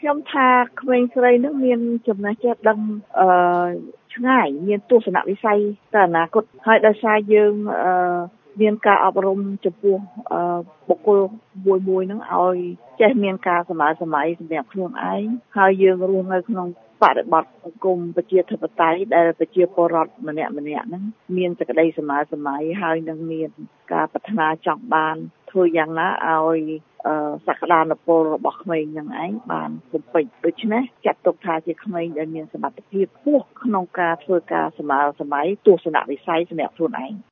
ខ្ញុំថាក្មេងស្រីនឹងមានចំណេះចេះដឹងឆ្ងាយមានទស្សនវិស័យទៅអនាគតហើយដោយសារយើងមានការអប់រំចំពោះបុគ្គលមួយនឹងឲ្យចេះមានការសម័យសម្រាប់ខ្លួនឯងហើយយើងរស់នៅក្នុងបរិបទសង្គមប្រជាធិបតេយ្យដែលប្រជាពលរដ្ឋម្នាក់ហ្នឹងមានសេចក្តីសម័យហើយនឹងមានការប្រាថ្នាចង់បានធ្វើយ៉ាងណាឲ្យសក្តានុពលរបស់ក្មេងនឹងឯងបានបំពេញដូច្នេះចាត់ទុកថាជាក្មេងដែលមានសមត្ថភាពខ្ពស់ក្នុងការធ្វើការសម័យទស្សនវិស័យសម្រាប់ខ្លួនឯង